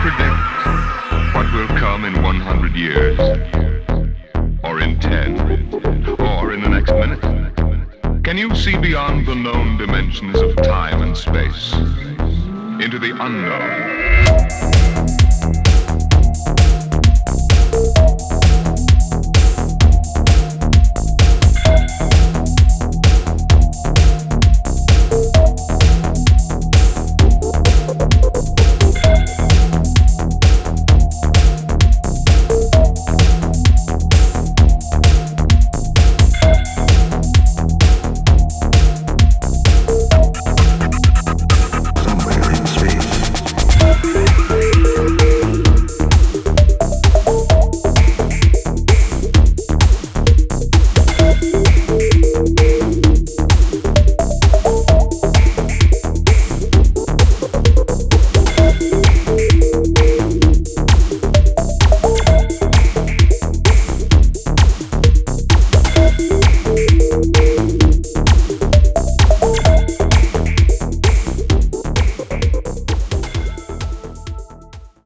predict what will come in 100 years? Or in 10? Or in the next minute? Can you see beyond the known dimensions of time and space? Into the unknown?